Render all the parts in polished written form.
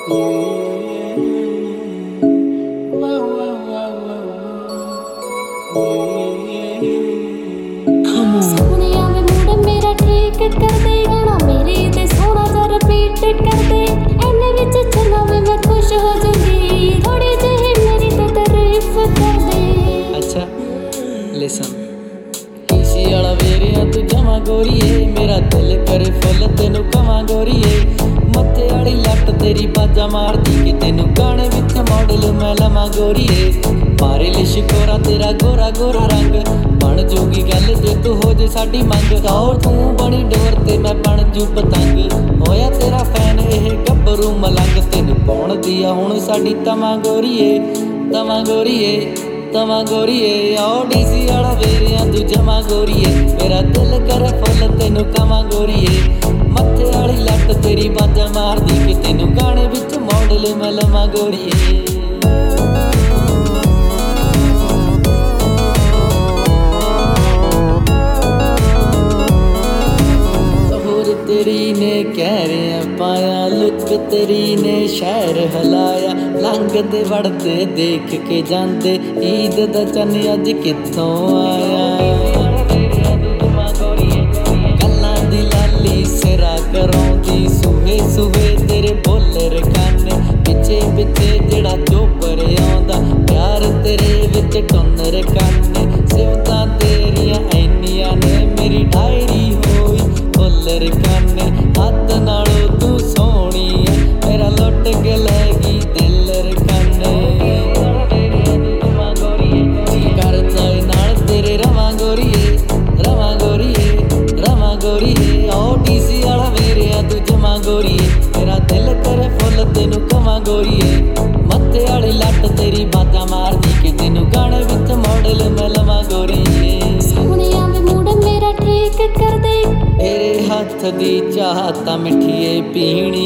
सोनिया वे mood मेरा ठीक कर दे गाना मेरे ते सोना सा रिपीट कर दे एने विच चला वे मैं खुश हो जाऊंगी थोड़ी ਜਿਹੀ मेरी तो तारीफ कर दे। अच्छा लिसन इसी वाला वेरिया तू जमा गोरीए मेरा दिल करे फुल तेनू कवां गोरीए मत्थे वाली लट तेरी बाजा मारदी कि तेनू गाने विच मॉडल मैं लवां गोरीए मारे लिश गोरा तेरा गोरा गोरा रंग बन जूगी गल जे तू हो जे साडी मंग और तू बनी डोर ते मैं बन जू पतंग होया तेरा फैन एह गब्बरू मलंग तेनू पाउण दी आ हुण साडी तवां गोरीए तवां गोरीए तवां गोरीए आओ डीसी वाला वेरिया तू जमा गोरीए मेरा दिल करे फुल तेनू कवां गोरीए मत्थे वाली लट तेरी बाजा मारदी कि तेनू गाने विच मॉडल मैं लवां गोरीए। तेरी ने कहरिया पाया लुक तेरी ने शहर हलाया लंघदे वड़दे देख के जांदे ईद दा चन अज कित्थों आया गल्लां दी लाली सिरा करौंदी सूहे सूहे तेरे बोलर काने पिछे पिछे जेड़ा चोपर आउंदा प्यार तेरे विच टुन्नर काने सिफतां तेरियां ऐनियां ने मेरी डायरी होई फुल्लर काने हद नालों तू सोहनी है मेरा लुट के लैगी दिलर काने जी करदा ए नाल तेरे रवां गोरीए रवां गोरीए रवां गोरीए ओ डीसी वाला वेरिया तू जमा गोरीए मेरा दिल करे फुल तेनू कवां गोरीए मत्थे वाली लट तेरी बाजा मारदी कि तेनू गाने विच मॉडल मैं लवां गोरीए। सोनिया वे मूड मेरा ठीक कर दे तेरे हथ दी चाह तां मिठीए पीनी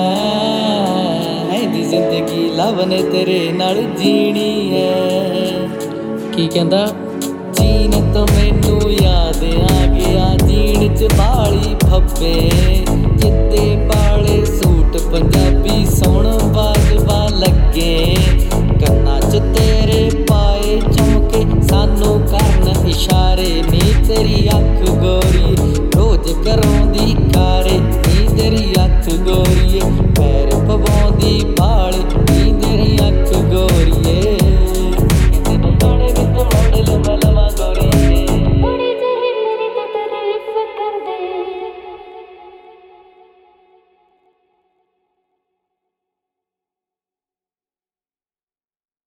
ऐ दी जिंदगी लव ने तेरे नाल जीनी है की कहंदा जीन तो मैनू याद आ गया जीन च बाली फब्बे चित्ते पाले सूट पंजाबी सोहण